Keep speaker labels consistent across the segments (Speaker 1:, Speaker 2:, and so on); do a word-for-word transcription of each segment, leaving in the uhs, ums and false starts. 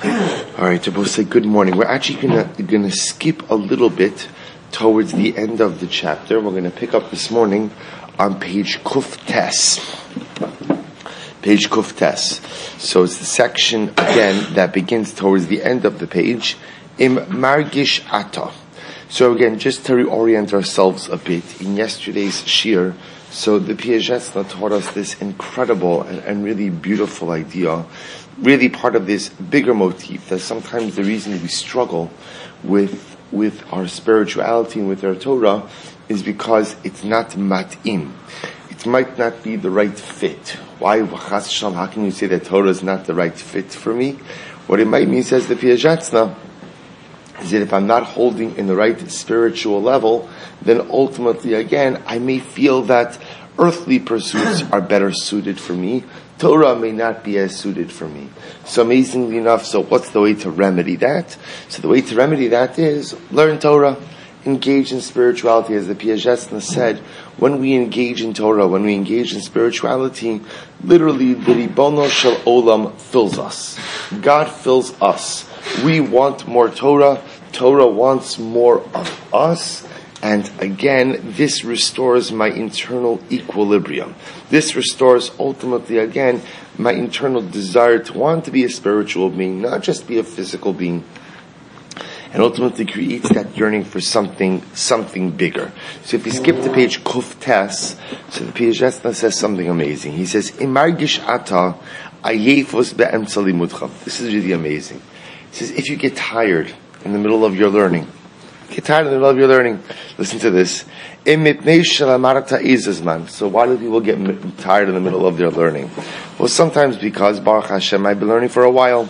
Speaker 1: All right, to both say good morning. We're actually gonna gonna skip a little bit towards the end of the chapter. We're gonna pick up this morning on page Kuf Tes. Page Kuf Tes. So it's the section again that begins towards the end of the page. Im Margish Ata. So again, just to reorient ourselves a bit, in yesterday's shir, so the Piagetz taught us this incredible and, and really beautiful idea, really part of this bigger motif, that sometimes the reason we struggle with with our spirituality and with our Torah is because it's not mat'im. It might not be the right fit. Why, how can you say that Torah is not the right fit for me? What it might mean, says the Piagetz, is that if I'm not holding in the right spiritual level, then ultimately, again, I may feel that earthly pursuits are better suited for me. Torah may not be as suited for me. So amazingly enough, so what's the way to remedy that? So the way to remedy that is learn Torah, engage in spirituality. As the Piagetz said, when we engage in Torah, when we engage in spirituality, literally the Ribono Shel Olam fills us. God fills us. We want more Torah. Torah wants more of us. And again, this restores my internal equilibrium. This restores ultimately, again, my internal desire to want to be a spiritual being, not just be a physical being. And ultimately creates that yearning for something, something bigger. So if you skip to page Kuf Tes, so the Piagetz says something amazing. He says, Imargish ata ayefos be'emtza limudcha. This is really amazing. He says, if you get tired in the middle of your learning, get tired in the middle of your learning, listen to this. So why do people get tired in the middle of their learning? Well, sometimes because, Baruch Hashem, I've been learning for a while.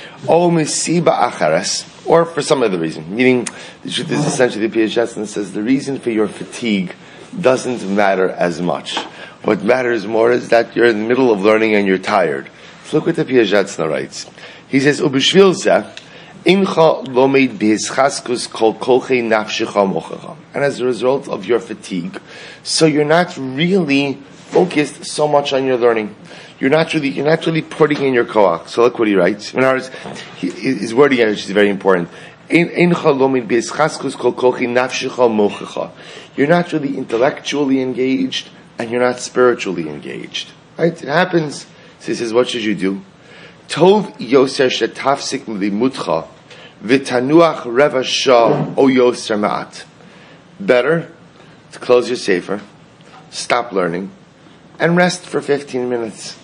Speaker 1: Or for some other reason. Meaning, the truth is essentially, the Piagetz says the reason for your fatigue doesn't matter as much. What matters more is that you're in the middle of learning and you're tired. So look what the Piagetz writes. He says, Ubishvil zeh, incha lomed b'hischaskus kol kolchei nafshecha mochecha. And as a result of your fatigue, so you're not really focused so much on your learning. You're not really, you're not really putting in your koach. So look what he writes. In other words, he, his wording, which is very important. You're not really intellectually engaged, and you're not spiritually engaged. Right? It happens. So he says, what should you do? Tov yoser shetafsik limudcha v'tanuach reva shah o yoser ma'at. Better to close your sefer, stop learning, and rest for fifteen minutes.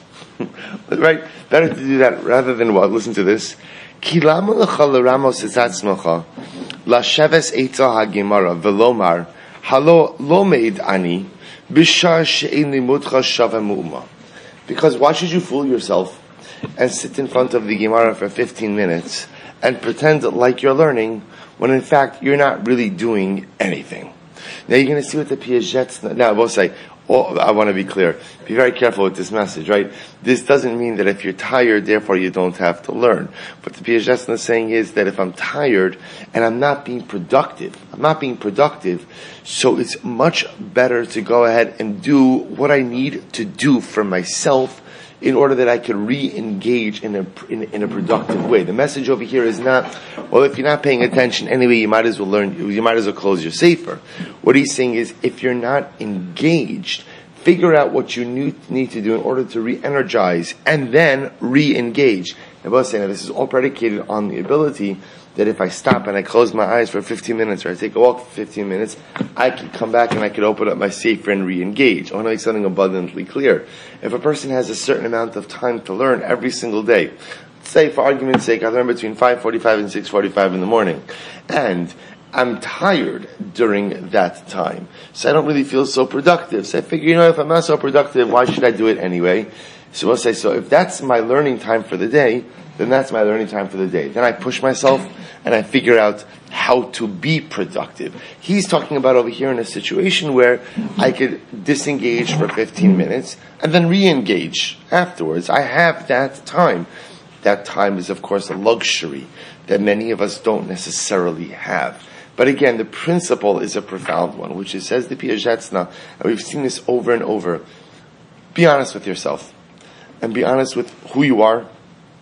Speaker 1: Right? Better to do that rather than what? Listen to this. Ki lama lecha leramos et atzmecha lasheves eitzah hagimara velomar halo lomeid ani b'shar she'ein limudcha shava mu'uma. Because why should you fool yourself and sit in front of the Gemara for fifteen minutes and pretend like you're learning when in fact you're not really doing anything? Now you're going to see what the Piagetz, now I will say, oh, I want to be clear. Be very careful with this message, right? This doesn't mean that if you're tired, therefore you don't have to learn. What the Piagetz is saying is that if I'm tired and I'm not being productive, I'm not being productive, so it's much better to go ahead and do what I need to do for myself in order that I can re-engage in a, in, in a productive way. The message over here is not, well, if you're not paying attention anyway, you might as well learn, you might as well close your sefer. What he's saying is, if you're not engaged, figure out what you need, need to do in order to re-energize and then re-engage. I was saying that this is all predicated on the ability that if I stop and I close my eyes for fifteen minutes or I take a walk for fifteen minutes, I can come back and I can open up my sefer and re-engage. I want to make something abundantly clear. If a person has a certain amount of time to learn every single day, say for argument's sake, I learn between five forty-five and six forty-five in the morning, and I'm tired during that time, so I don't really feel so productive. So I figure, you know, if I'm not so productive, why should I do it anyway? So we'll say, so if that's my learning time for the day, then that's my learning time for the day. Then I push myself and I figure out how to be productive. He's talking about over here in a situation where I could disengage for fifteen minutes and then re-engage afterwards. I have that time. That time is, of course, a luxury that many of us don't necessarily have. But again, the principle is a profound one, which is, says the Piagetz, and we've seen this over and over. Be honest with yourself. And be honest with who you are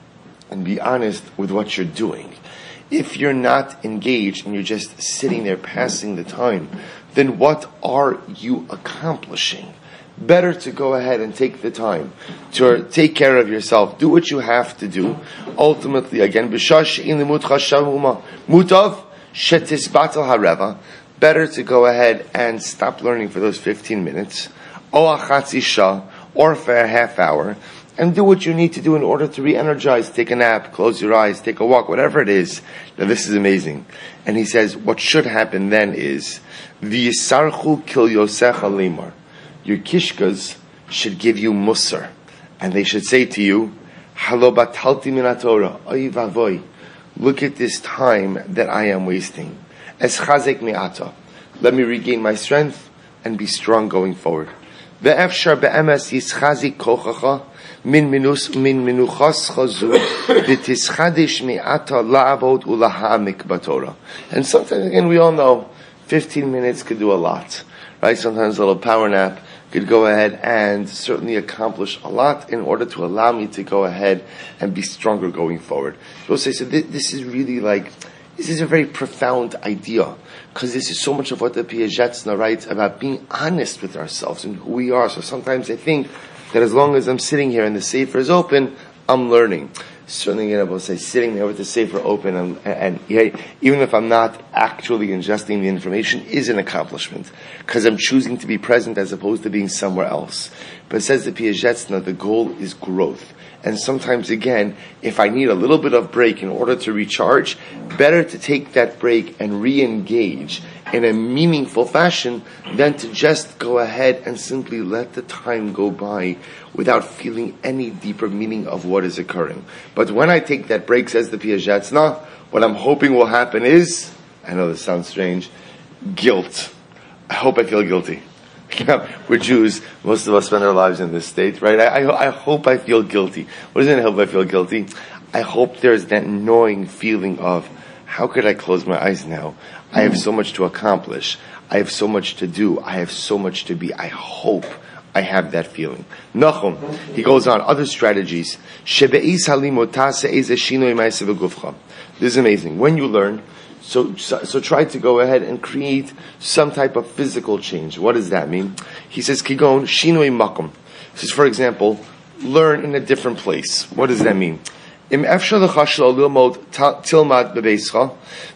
Speaker 1: and be honest with what you're doing. If you're not engaged and you're just sitting there passing the time, then what are you accomplishing? Better to go ahead and take the time to take care of yourself. Do what you have to do. Ultimately, again, mutav shetisbatal hareva. Better to go ahead and stop learning for those fifteen minutes, or achatzi shah, or for a half hour, and do what you need to do in order to re-energize. Take a nap, close your eyes, take a walk, whatever it is. Now this is amazing. And he says, what should happen then is, v'yisarchu kil yosecha lemar. Your kishkas should give you musar. And they should say to you, halo batalti min haTorah, oy vavoy. Look at this time that I am wasting. Es chazek mi'ata. Let me regain my strength and be strong going forward. Ve'efshar be'emes yischazik kochacha min minus min minuchas chazu v'tischadish mi'ata la'avod ulaha'amik b'Torah. And sometimes, again, we all know fifteen minutes could do a lot, right? Sometimes a little power nap could go ahead and certainly accomplish a lot in order to allow me to go ahead and be stronger going forward. We'll say, so this, this is really like, this is a very profound idea, because this is so much of what the Piazetzna writes about being honest with ourselves and who we are. So sometimes I think that as long as I'm sitting here and the Sefer is open, I'm learning. Certainly, you know, we'll say sitting there with the Sefer open and, and, and yeah, even if I'm not actually ingesting the information, is an accomplishment, because I'm choosing to be present as opposed to being somewhere else. But it says the Piazetzna, the goal is growth. And sometimes, again, if I need a little bit of break in order to recharge, better to take that break and re-engage in a meaningful fashion than to just go ahead and simply let the time go by without feeling any deeper meaning of what is occurring. But when I take that break, says the Piazetzna, what I'm hoping will happen is, I know this sounds strange, guilt. I hope I feel guilty. You know, we're Jews. Most of us spend our lives in this state, right? I, I, I hope I feel guilty. What does it mean, I hope I feel guilty? I hope there's that gnawing feeling of, how could I close my eyes now? I have so much to accomplish. I have so much to do. I have so much to be. I hope I have that feeling. Nachum, he goes on, other strategies. This is amazing. When you learn, So, so, so try to go ahead and create some type of physical change. What does that mean? He says, Kigon, shinoi makom. He says, for example, learn in a different place. What does that mean? Im efshar lecha shelo lilmod tilmad bebeischa.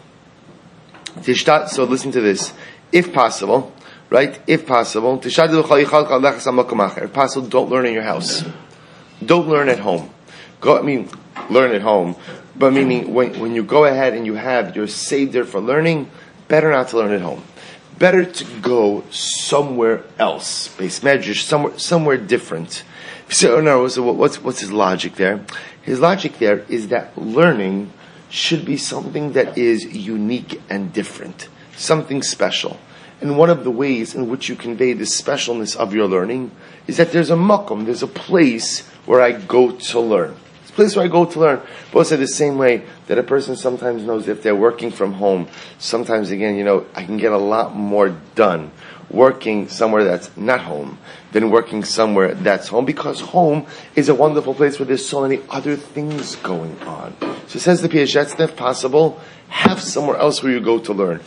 Speaker 1: So listen to this. If possible, right? If possible, if possible, don't learn in your house. Don't learn at home. Go, I mean, learn at home. But meaning, when, when you go ahead and you have your seder for learning, better not to learn at home. Better to go somewhere else, base medrash, somewhere somewhere different. So, no, so what's what's his logic there? His logic there is that learning should be something that is unique and different, something special. And one of the ways in which you convey the specialness of your learning is that there's a makom, there's a place where I go to learn. Place where I go to learn. But also the same way that a person sometimes knows if they're working from home, sometimes again, you know, I can get a lot more done working somewhere that's not home than working somewhere that's home, because home is a wonderful place where there's so many other things going on. So it says the Piazetzna, if possible, have somewhere else where you go to learn.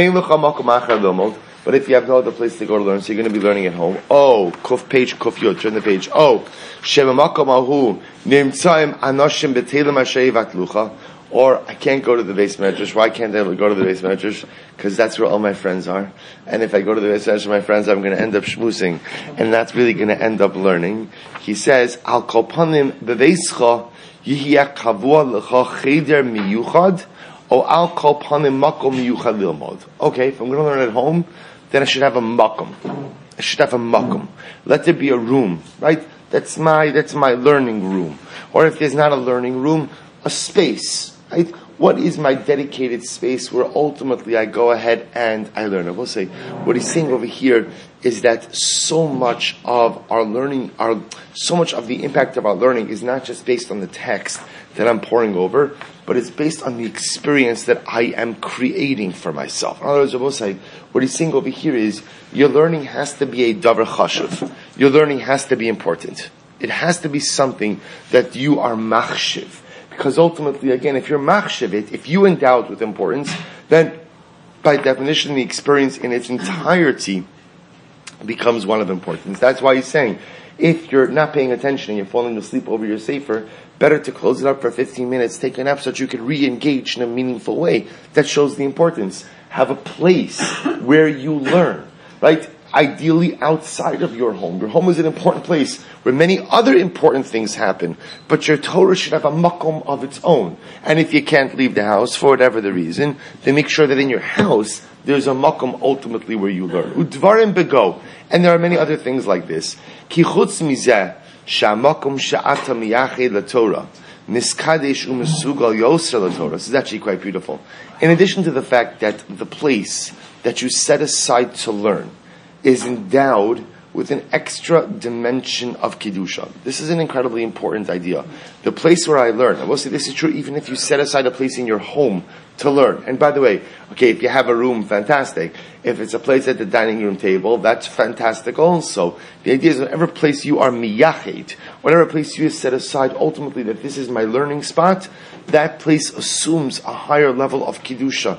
Speaker 1: But if you have no other place to go to learn, so you're going to be learning at home. Oh, kuf page, kuf yod, turn the page. Oh, shebamakom ahu nimtzaim anoshim betelim asher vatlucha. Or I can't go to the base medrash. Why can't I go to the base medrash? Because that's where all my friends are. And if I go to the base medrash, my friends, I'm going to end up shmusing, and that's really going to end up learning. He says, "Al kol panim beveischa yihya kavua lecha cheder miyuchad, or al kol panim makom miyuchad lilmod." Okay, if I'm going to learn at home, then I should have a makom. I should have a makom. Let there be a room, right? That's my that's my learning room. Or if there's not a learning room, a space. Right? What is my dedicated space where ultimately I go ahead and I learn? I will say, what he's saying over here is that so much of our learning, our so much of the impact of our learning is not just based on the text that I'm poring over, but it's based on the experience that I am creating for myself. In other words, I will say, what he's saying over here is, your learning has to be a davar chashuv. Your learning has to be important. It has to be something that you are machshiv. Because ultimately, again, if you're machshavit, if you endow it with importance, then by definition, the experience in its entirety becomes one of importance. That's why he's saying, if you're not paying attention and you're falling asleep over your sefer, better to close it up for fifteen minutes, take a nap so that you can re-engage in a meaningful way. That shows the importance. Have a place where you learn, right? Ideally outside of your home. Your home is an important place where many other important things happen, but your Torah should have a makom of its own. And if you can't leave the house for whatever the reason, then make sure that in your house there's a makom ultimately where you learn. Udvarim bego. And there are many other things like this. Ki chutz mizeh sha'makom sha'ata miyached laTorah niskadesh u'mesugal yoser laTorah. This is actually quite beautiful. In addition to the fact that the place that you set aside to learn is endowed with an extra dimension of Kedusha. This is an incredibly important idea. The place where I learn, I will say this is true even if you set aside a place in your home to learn. And by the way, okay, if you have a room, fantastic. If it's a place at the dining room table, that's fantastic also. The idea is whatever place you are miyached, whatever place you set aside ultimately that this is my learning spot, that place assumes a higher level of Kedusha.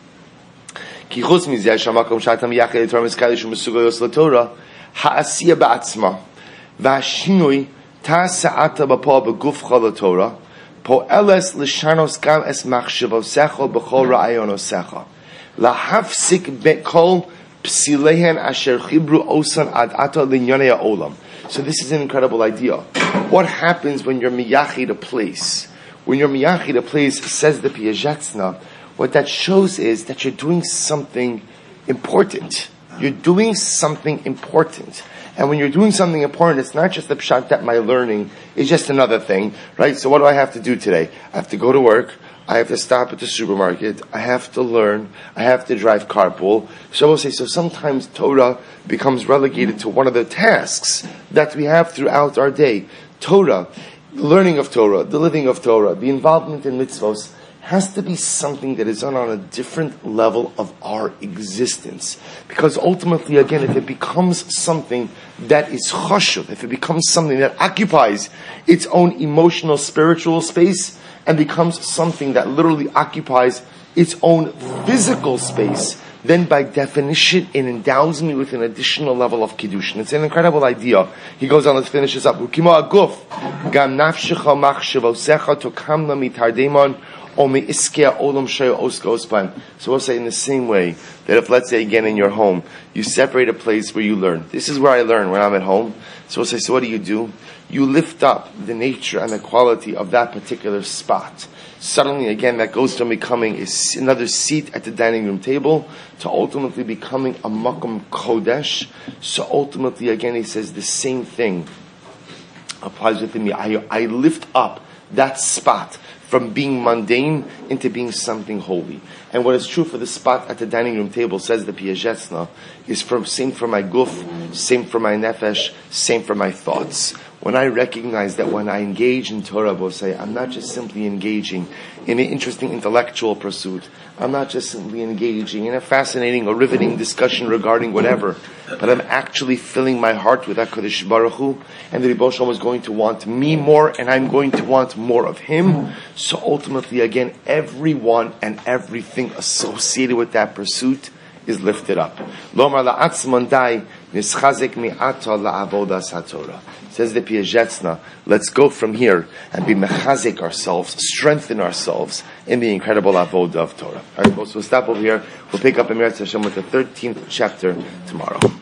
Speaker 1: כי חוץ מזה שהמקום שאתה מייחד לתורה מזכאי שהוא מסוגל יוס לתורה העשייה בעצמה והשינוי תעשה אתה בפועל בגופך לתורה פועלס לשנוס גם את מחשבותיך בכל רעיונותיך להפסיק בכל פסיליהן אשר חיברו אוסן עד עתה לענייני העולם. So this is an incredible idea. What happens when you're miyachid a place? When you're miyachid a place, says the Piazetzna, what that shows is that you're doing something important. You're doing something important. And when you're doing something important, it's not just the pshat that my learning is just another thing, right? So what do I have to do today? I have to go to work. I have to stop at the supermarket. I have to learn. I have to drive carpool. So we'll say, so sometimes Torah becomes relegated to one of the tasks that we have throughout our day. Torah, the learning of Torah, the living of Torah, the involvement in mitzvos, has to be something that is on, on a different level of our existence. Because ultimately, again, if it becomes something that is chashuv, if it becomes something that occupies its own emotional, spiritual space, and becomes something that literally occupies its own physical space, then by definition, it endows me with an additional level of Kiddush. And it's an incredible idea. He goes on, let's finish this up. Gam nafshecha machshavosecha tokamna mitardemon. So we'll say in the same way that if, let's say again in your home, you separate a place where you learn. This is where I learn when I'm at home. So we'll say, so what do you do? You lift up the nature and the quality of that particular spot. Suddenly again that goes from becoming another seat at the dining room table to ultimately becoming a makom kodesh. So ultimately again he says the same thing applies within me. I, I lift up that spot from being mundane into being something holy. And what is true for the spot at the dining room table, says the Piazetzna, is from same for my guf, same for my nefesh, same for my thoughts. When I recognize that when I engage in Torah, we'll say, I'm not just simply engaging in an interesting intellectual pursuit. I'm not just simply engaging in a fascinating or riveting discussion regarding whatever, but I'm actually filling my heart with HaKadosh Baruch Hu, and the Rebbe Shalom is going to want me more, and I'm going to want more of Him. So ultimately, again, everyone and everything associated with that pursuit is lifted up. Lomar la'atzman dai nischazek mi'ata la'avodas haTorah. Says the Piazetzna, let's go from here and be mechazik ourselves, strengthen ourselves in the incredible avodah of Torah. All right, folks, we'll stop over here. We'll pick up in Meretz Hashem with the thirteenth chapter tomorrow.